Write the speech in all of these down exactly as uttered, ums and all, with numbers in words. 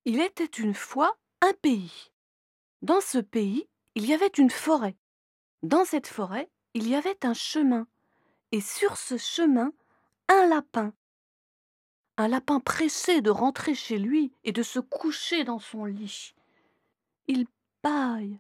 Il était une fois un pays. Dans ce pays, il y avait une forêt. Dans cette forêt, il y avait un chemin. Et sur ce chemin, un lapin. Un lapin pressé de rentrer chez lui et de se coucher dans son lit. Il bâille.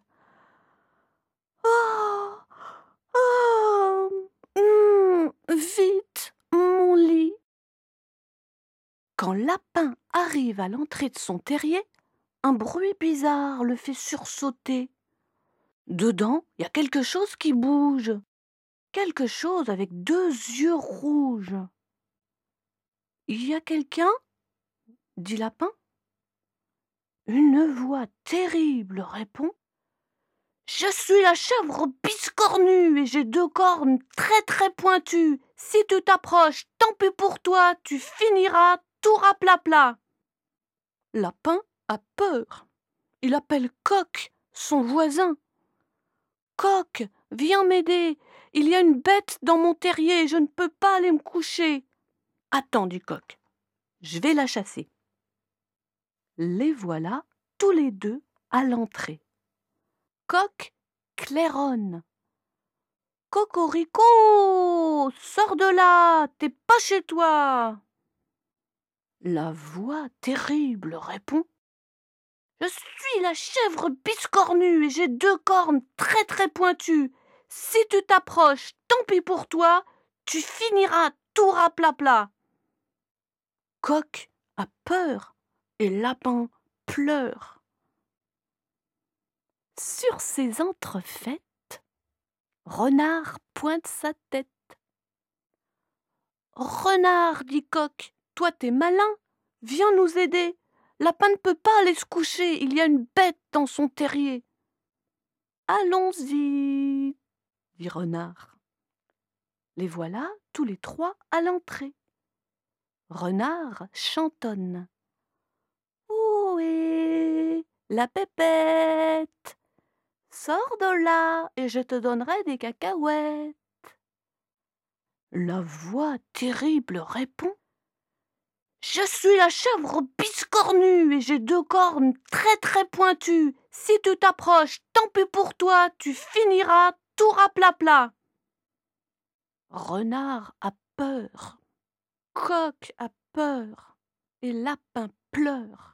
Oh, oh, hum, vite, mon lit. Quand Lapin arrive à l'entrée de son terrier, un bruit bizarre le fait sursauter. Dedans, il y a quelque chose qui bouge. Quelque chose avec deux yeux rouges. Il y a quelqu'un? Dit Lapin. Une voix terrible répond. Je suis la chèvre biscornue et j'ai deux cornes très très pointues. Si tu t'approches, tant pis pour toi, tu finiras tout raplapla. Lapin a peur. Il appelle Coq, son voisin. Coq, viens m'aider. Il y a une bête dans mon terrier, je ne peux pas aller me coucher. Attends, dit Coq, je vais la chasser. Les voilà tous les deux à l'entrée. Coq claironne. Cocorico, sors de là, t'es pas chez toi. La voix terrible répond. Je suis la chèvre biscornue et j'ai deux cornes très très pointues. Si tu t'approches, tant pis pour toi, tu finiras tout raplapla. Coq a peur et Lapin pleure. Sur ces entrefaites, Renard pointe sa tête. Renard, dit Coq, toi t'es malin, viens nous aider. Lapin ne peut pas aller se coucher, il y a une bête dans son terrier. Allons-y, dit Renard. Les voilà tous les trois à l'entrée. Renard chantonne. Ohé, la pépette, sors de là et je te donnerai des cacahuètes. La voix terrible répond. Je suis la chèvre biscornue et j'ai deux cornes très très pointues. Si tu t'approches, tant pis pour toi, tu finiras tout raplapla. Renard a peur, Coq a peur et Lapin pleure.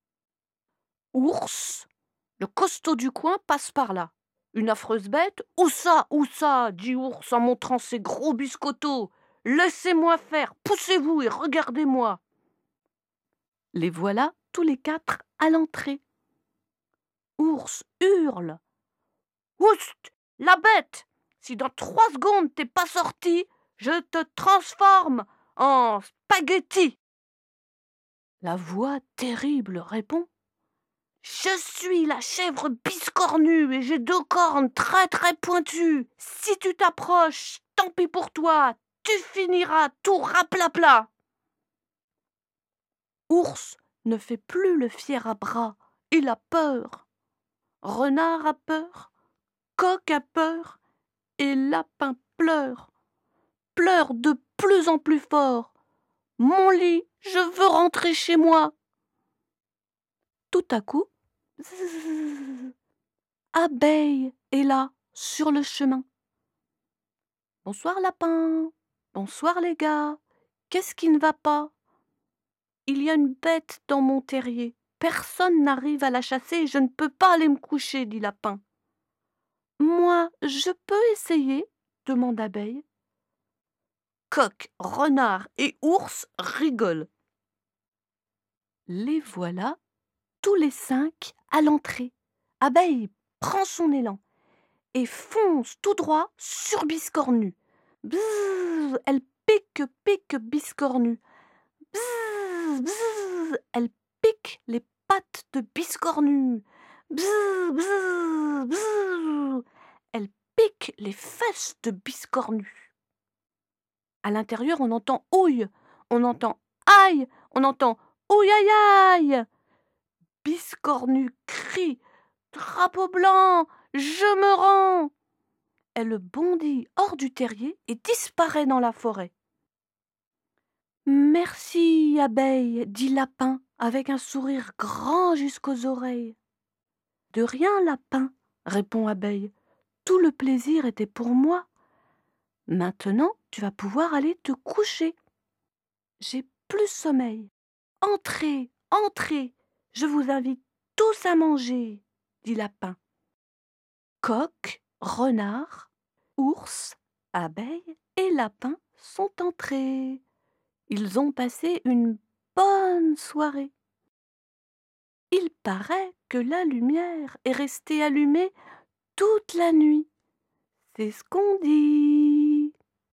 Ours, le costaud du coin, passe par là. Une affreuse bête. Où ça, où ça, dit Ours en montrant ses gros biscottos. Laissez-moi faire, poussez-vous et regardez-moi. Les voilà tous les quatre à l'entrée. Ours hurle. Oust, la bête! Si dans trois secondes t'es pas sorti, je te transforme en spaghetti. La voix terrible répond. Je suis la chèvre biscornue et j'ai deux cornes très très pointues. Si tu t'approches, tant pis pour toi, tu finiras tout raplapla. Ours ne fait plus le fier à bras, il a peur. Renard a peur, Coq a peur et Lapin pleure, pleure de plus en plus fort. Mon lit, je veux rentrer chez moi. Tout à coup, zzzz, Abeille est là, sur le chemin. Bonsoir Lapin, bonsoir les gars, qu'est-ce qui ne va pas? Il y a une bête dans mon terrier, personne n'arrive à la chasser et je ne peux pas aller me coucher, dit Lapin. Moi, je peux essayer, demande Abeille. Coq, renard et ours rigolent. Les voilà tous les cinq à l'entrée. Abeille prend son élan et fonce tout droit sur Biscornu. Bzzz, elle pique, pique Biscornu. Bzzz, bzzz, elle pique les pattes de Biscornu. Bzzz, bzzz, bzzz, elle pique les fesses de Biscornu. À l'intérieur, on entend ouille, on entend aïe, on entend ouille aïe aïe. Biscornu crie. Drapeau blanc, je me rends. Elle bondit hors du terrier et disparaît dans la forêt. Merci, abeille, dit Lapin avec un sourire grand jusqu'aux oreilles. « De rien, lapin, répond Abeille. Tout le plaisir était pour moi. Maintenant, tu vas pouvoir aller te coucher. J'ai plus sommeil. Entrez, entrez, je vous invite tous à manger, dit Lapin. Coq, renard, ours, abeille et lapin sont entrés. Ils ont passé une bonne soirée. Il paraît que la lumière est restée allumée toute la nuit. C'est ce qu'on dit.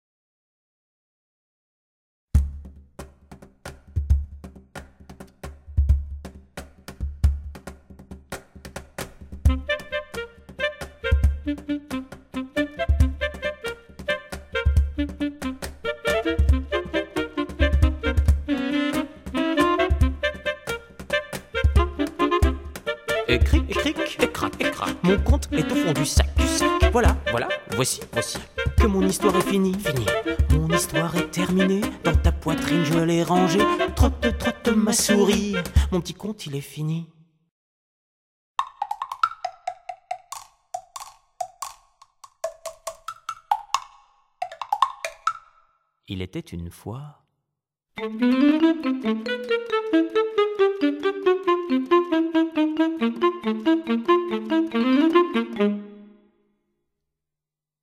Écric, écric, écrac, écrac. Mon compte est au fond du sac, du sac. Voilà, voilà, voici, voici. Que mon histoire est finie, finie. Mon histoire est terminée. Dans ta poitrine, je l'ai rangée. Trotte, trotte, ma souris. Mon petit conte, il est fini. Il était une fois.